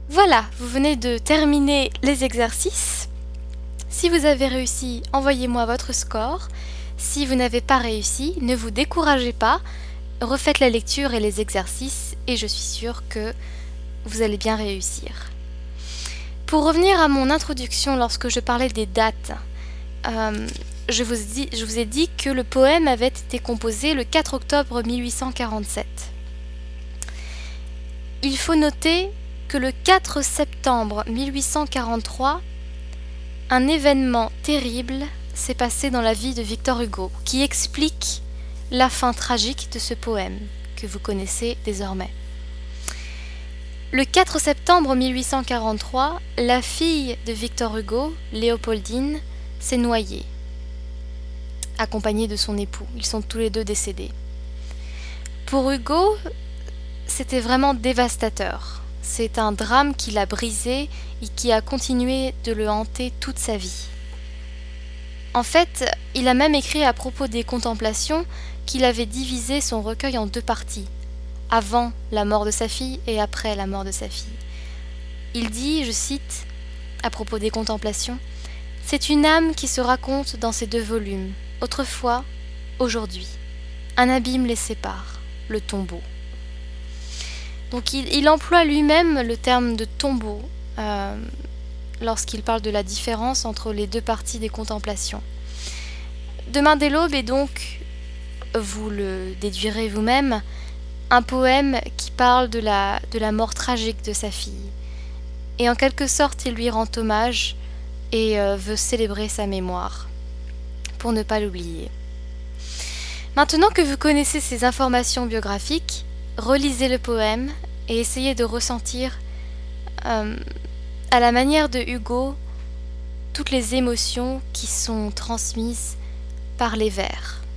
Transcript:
Voilà, vous venez de terminer les exercices. Si vous avez réussi, envoyez-moi votre score. Si vous n'avez pas réussi, ne vous découragez pas. Refaites la lecture et les exercices et je suis sûre que vous allez bien réussir. Pour revenir à mon introduction lorsque je parlais des dates, je vous ai dit que le poème avait été composé le 4 octobre 1847. Il faut noter que le 4 septembre 1843, un événement terrible s'est passé dans la vie de Victor Hugo, qui explique la fin tragique de ce poème, que vous connaissez désormais. Le 4 septembre 1843, la fille de Victor Hugo, Léopoldine, s'est noyée, accompagnée de son époux. Ils sont tous les deux décédés. Pour Hugo, c'était vraiment dévastateur. C'est un drame qui l'a brisé et qui a continué de le hanter toute sa vie. En fait, il a même écrit à propos des contemplations qu'il avait divisé son recueil en 2 parties, avant la mort de sa fille et après la mort de sa fille. Il dit, je cite, à propos des contemplations, « C'est une âme qui se raconte dans ces 2 volumes, autrefois, aujourd'hui. Un abîme les sépare, le tombeau. » Donc il emploie lui-même le terme de tombeau lorsqu'il parle de la différence entre les 2 parties des contemplations. Demain dès l'aube est donc, vous le déduirez vous-même, un poème qui parle de la mort tragique de sa fille. Et en quelque sorte, il lui rend hommage et veut célébrer sa mémoire, pour ne pas l'oublier. Maintenant que vous connaissez ces informations biographiques, relisez le poème et essayez de ressentir, à la manière de Hugo, toutes les émotions qui sont transmises par les vers.